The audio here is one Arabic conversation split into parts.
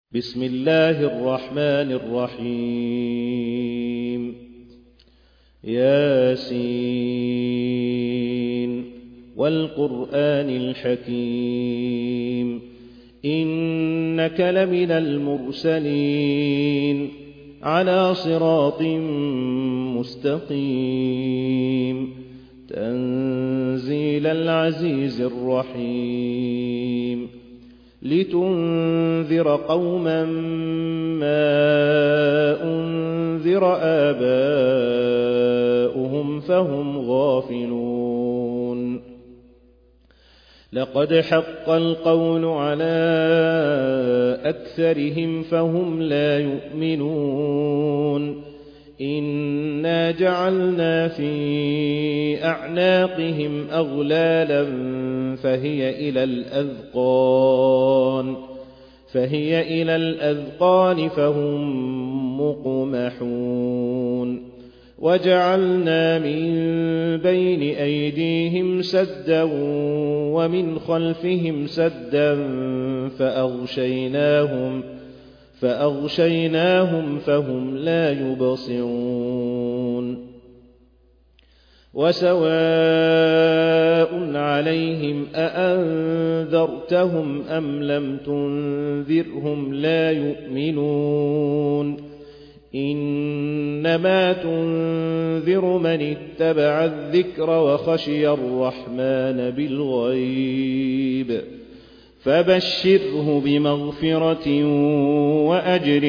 بسم الله الرحمن الرحيم ياسين والقرآن الحكيم إنك لمن المرسلين على صراط مستقيم تنزيل العزيز الرحيم لتنذر قوما ما أنذر آباؤهم فهم غافلون لقد حق القول على أكثرهم فهم لا يؤمنون إنا جعلنا في أعناقهم أغلالا فهي إلى الأذقان فهم مقمحون وجعلنا من بين أيديهم سدا ومن خلفهم سدا فأغشيناهم فهم لا يبصرون وسواء عليهم أأنذرتهم أم لم تنذرهم لا يؤمنون إنما تنذر من اتبع الذكر وخشي الرحمن بالغيب فبشره بمغفرة وأجر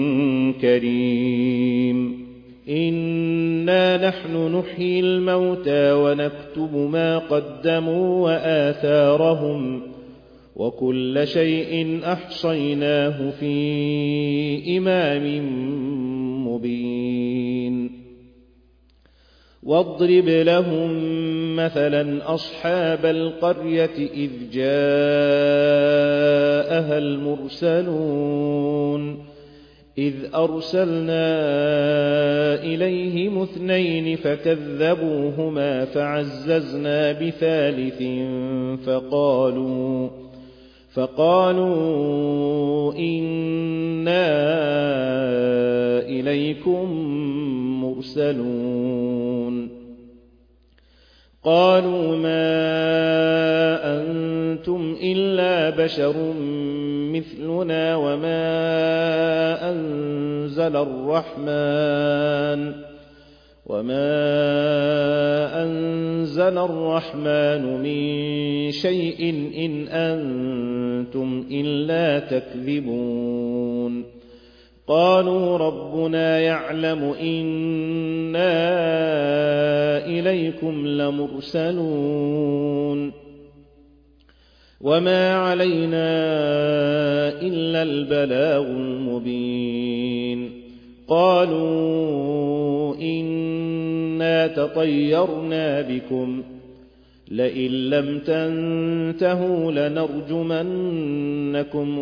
كريم إنا نحن نحيي الموتى ونكتب ما قدموا وآثارهم وكل شيء أحصيناه في إمام مبين واضرب لهم مثلا أصحاب القرية إذ جاءها المرسلون إذ أرسلنا إليهم 2 فكذبوهما فعززنا بثالث فقالوا إنا إليكم مرسلون قالوا ما أنتم إلا بشر مثلنا وما أنزل الرحمن من شيء إن أنتم إلا تكذبون قالوا ربنا يعلم إنا إليكم لمرسلون وما علينا إلا البلاغ المبين قالوا إنا تطيرنا بكم لئن لم تنتهوا لنرجمنكم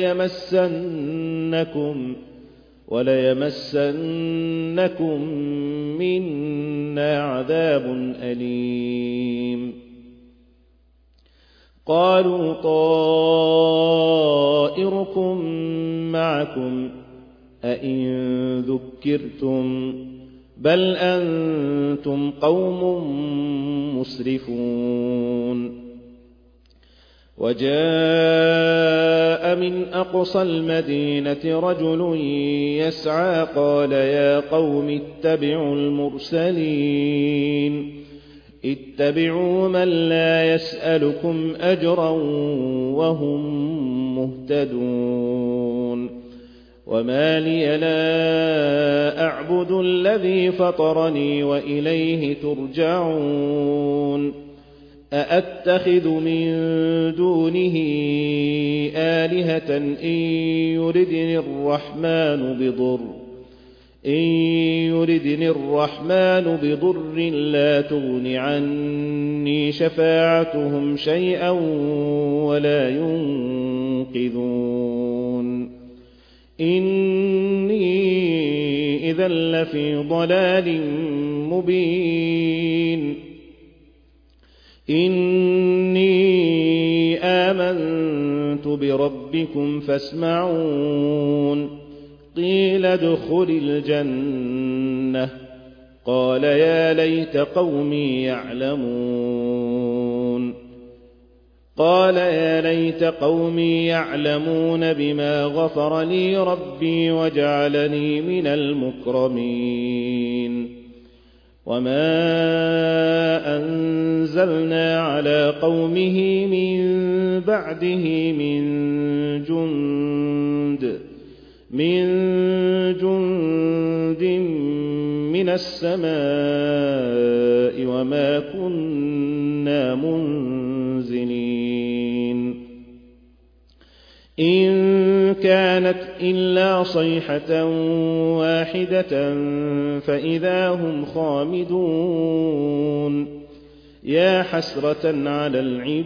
وليمسنكم منا عذاب أليم قالوا طائركم معكم أئن ذكرتم بل أنتم قوم مسرفون وجاء من أقصى المدينة رجل يسعى قال يا قوم اتبعوا المرسلين اتبعوا من لا يسألكم أجرا وهم مهتدون وما لي لا أعبد الذي فطرني وإليه ترجعون أأتخذ من دونه آلهة إن يردني الرحمن بضر لا تغن عني شفاعتهم شيئا ولا ينقذون إني إذا لفي ضلال مبين إني آمنت بربي ربكم فاسمعون قيل ادخل الجنة قال يا ليت قومي يعلمون قال يا ليت قومي يعلمون بما غفر لي ربي وجعلني من المكرمين وما أنزلنا على قومه من بعده من جند من السماء وما كنا منزلين إن كانت إلا صيحة واحدة فإذا هم خامدون يا حسرة على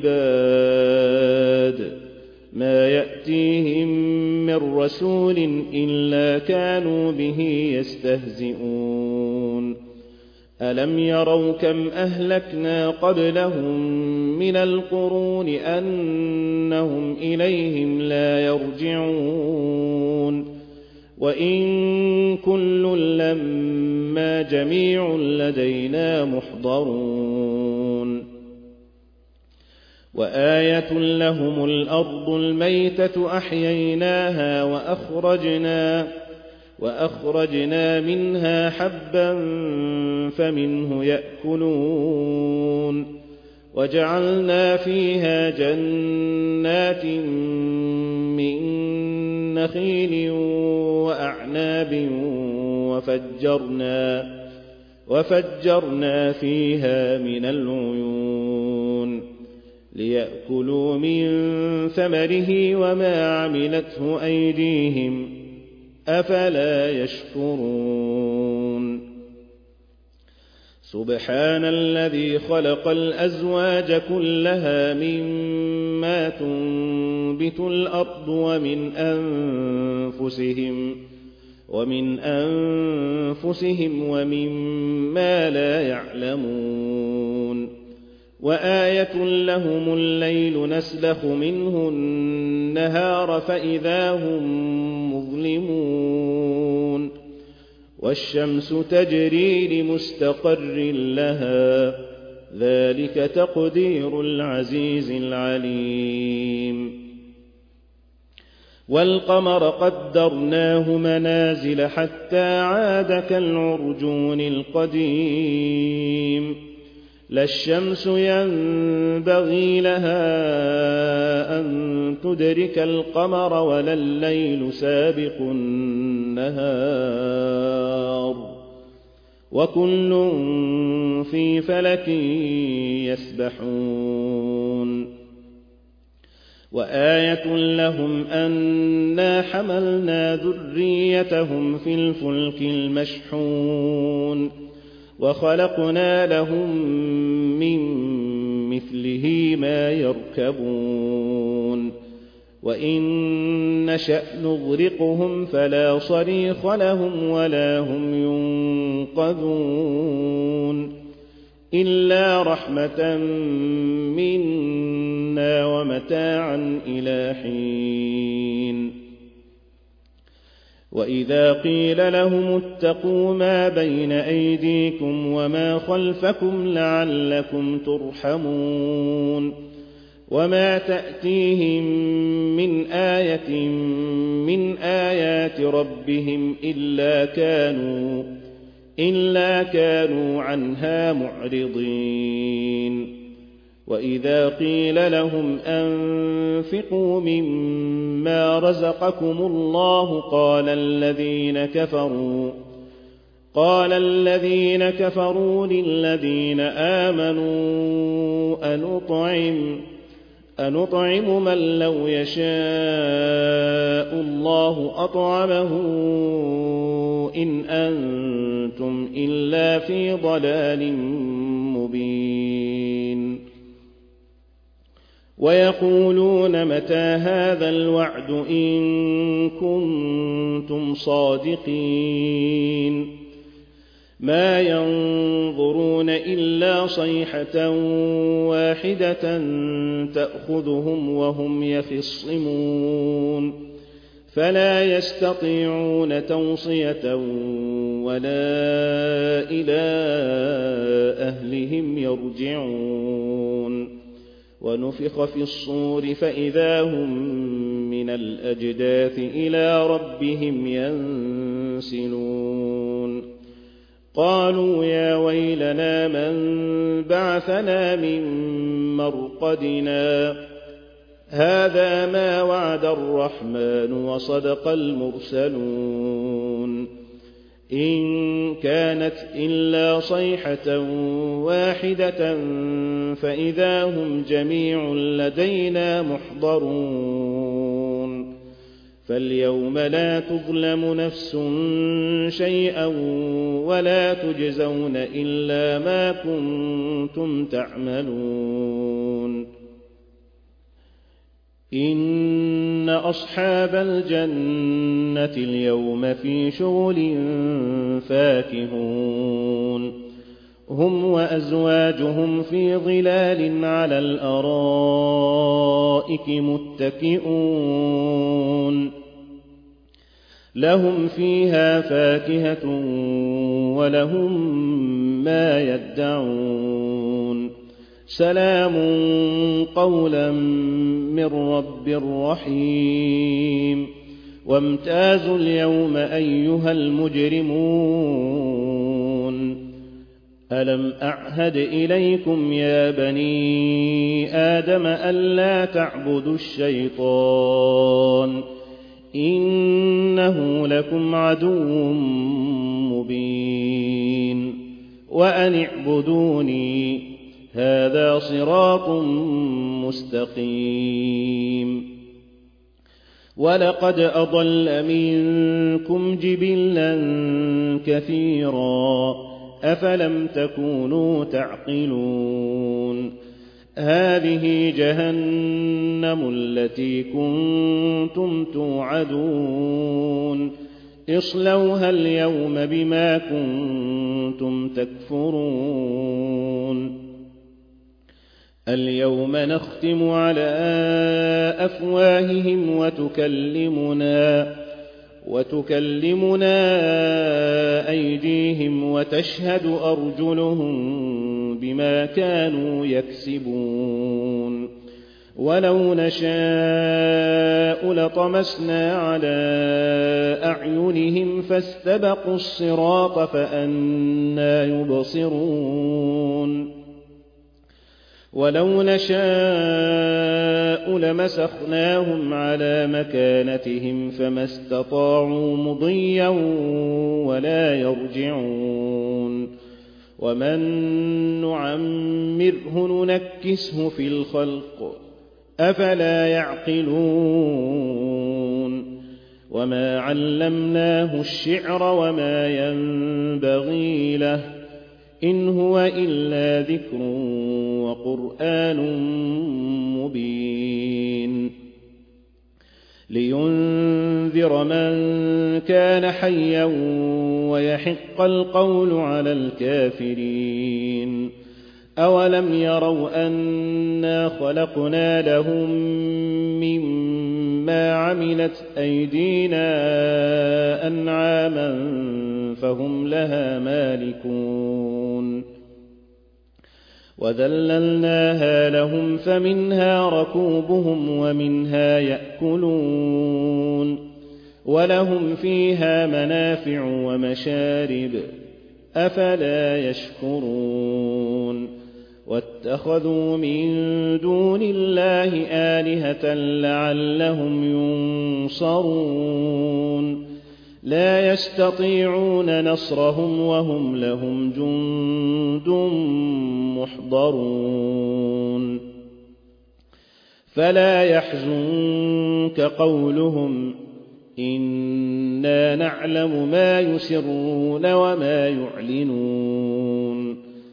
العباد ما يأتيهم من رسول إلا كانوا به يستهزئون ألم يروا كم أهلكنا قبلهم من القرون أنهم إليهم لا يرجعون وإن كل لما جميع لدينا محضرون وآية لهم الأرض الميتة أحييناها وأخرجنا منها حبا فمنه يأكلون وجعلنا فيها جنات من نخيل وأعناب وفجرنا فيها من العيون ليأكلوا من ثمره وما عملته أيديهم أفلا يشكرون سبحان الذي خلق الأزواج كلها مما تنبت الأرض ومن أنفسهم ومما لا يعلمون وآية لهم الليل نسلخ منه النهار فإذا هم مظلمون والشمس تجري لمستقر لها ذلك تقدير العزيز العليم والقمر قدرناه منازل حتى عاد كالعرجون القديم لا الشمس ينبغي لها أن تدرك القمر ولا الليل سابق النهار وكل في فلك يسبحون وآية لهم أنا حملنا ذريتهم في الفلك المشحون وخلقنا لهم من مثله ما يركبون وإن نشأ نغرقهم فلا صريخ لهم ولا هم ينقذون إلا رحمة منا ومتاعا إلى حين وإذا قيل لهم اتقوا ما بين أيديكم وما خلفكم لعلكم ترحمون وما تأتيهم من آية من آيات ربهم إلا كانوا عنها معرضين وإذا قيل لهم أنفقوا مما رزقكم الله قال الذين كفروا للذين آمنوا أنطعم من لو يشاء الله أطعمه إن أنتم إلا في ضلال مبين ويقولون متى هذا الوعد إن كنتم صادقين ما ينظرون إلا صيحة واحدة تأخذهم وهم يخصمون فلا يستطيعون توصية ولا إلى أهلهم يرجعون ونفخ في الصور فإذا هم من الأجداث إلى ربهم ينسلون قالوا يا ويلنا من بعثنا من مرقدنا هذا ما وعد الرحمن وصدق المرسلون إن كانت إلا صيحة واحدة فإذا هم جميع لدينا محضرون فاليوم لا تظلم نفس شيئا ولا تجزون إلا ما كنتم تعملون إن أصحاب الجنة اليوم في شغل فاكهون هم وأزواجهم في ظلال على الأرائك متكئون لهم فيها فاكهة ولهم ما يدعون سلام قولا من رب رحيم وامتازوا اليوم أيها المجرمون ألم أعهد إليكم يا بني آدم ألا تعبدوا الشيطان إنه لكم عدو مبين وأن اعبدوني هذا صراط مستقيم ولقد أضل منكم جبلا كثيرا أفلم تكونوا تعقلون هذه جهنم التي كنتم توعدون اصلوها اليوم بما كنتم تكفرون اليوم نختم على أفواههم وتكلمنا أيديهم وتشهد أرجلهم بما كانوا يكسبون ولو نشاء لطمسنا على أعينهم فاستبقوا الصراط فأنى يبصرون ولو نشاء لمسخناهم على مكانتهم فما استطاعوا مضيا ولا يرجعون ومن نعمره ننكسه في الخلق أفلا يعقلون وما علمناه الشعر وما ينبغي له إن هو إلا ذكر وقرآن مبين لينذر من كان حيا ويحق القول على الكافرين أولم يروا أنا خلقنا لهم مما عملت أيدينا أنعاما فهم لها مالكون وذللناها لهم فمنها ركوبهم ومنها يأكلون ولهم فيها منافع ومشارب أفلا يشكرون واتخذوا من دون الله آلهة لعلهم ينصرون لا يستطيعون نصرهم وهم لهم جند محضرون فلا يحزنك قولهم إنا نعلم ما يسرون وما يعلنون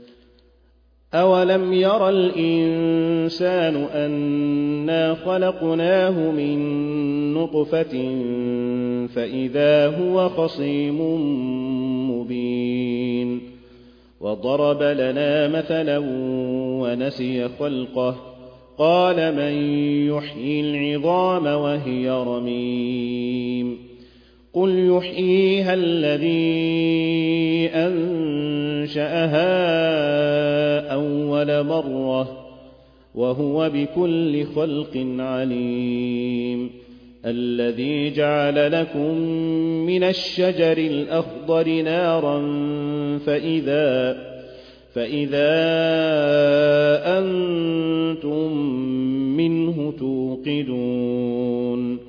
أولم ير الإنسان أنا خلقناه من نطفة فإذا هو خصيم مبين وضرب لنا مثلا ونسي خلقه قال من يحيي العظام وهي رميم قل يحييها الذي أنشأها أول مرة وهو بكل خلق عليم الذي جعل لكم من الشجر الأخضر نارا فإذا أنتم منه توقدون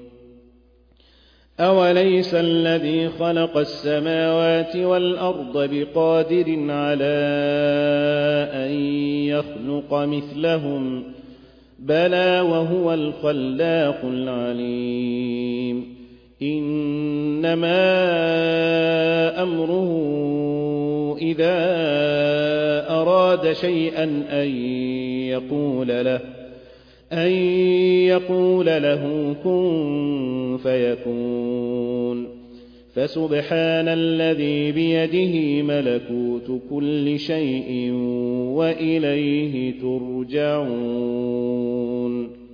أوليس الذي خلق السماوات والأرض بقادر على أن يخلق مثلهم بلى وهو الخلاق العليم إنما أمره إذا أراد شيئا أن يقول له كن فيكون فسبحان الذي بيده ملكوت كل شيء وإليه ترجعون